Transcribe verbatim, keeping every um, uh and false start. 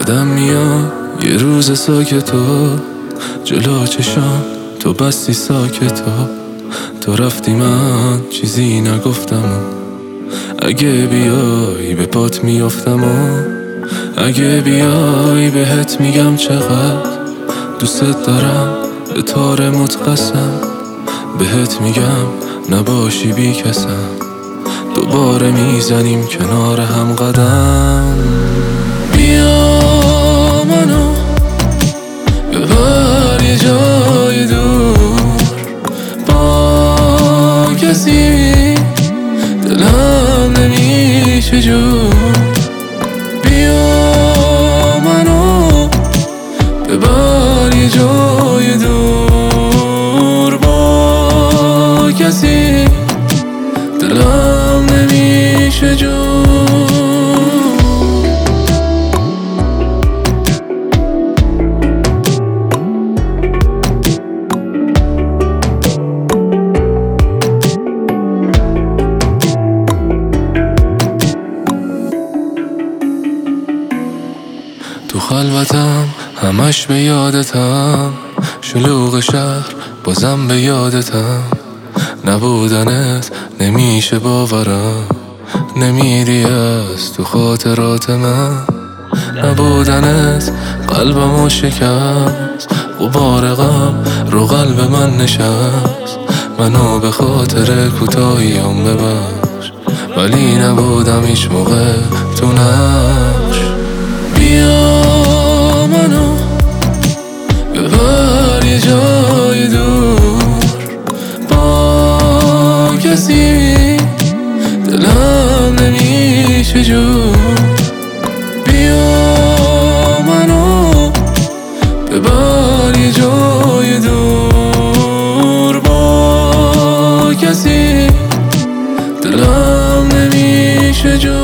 یادم میاد یه روز ساکتو جلو چشام تو بستی ساکتو، تو رفتی من چیزی نگفتم و اگه بیای به پات میافتم و اگه بیای بهت میگم چقدر دوست دارم، به تار متقسم بهت میگم نباشی بی کسم، دوباره میزنیم کنار هم قدم. بیا منو ببر یه جای دور با کسی دلم نمیشه جور. بیا منو ببر یه جای دور با کسی دلم نمیشه جور. تو خلوتم همش به یادتم، شلوغ شهر بازم به یادتم، نبودنت نمیشه باورم، نمیری از تو خاطرات من، نبودنت قلبمو شکست، غبار غم رو قلب من نشست، منو به خاطر کوتاهیام ببخش ولی نبودم هیچ موقع تو نقش. بیا منو ببر یه جای دور با کسی دلم نمیشه جور. بیا منو ببر یه جای دور با کسی دلم نمیشه جور.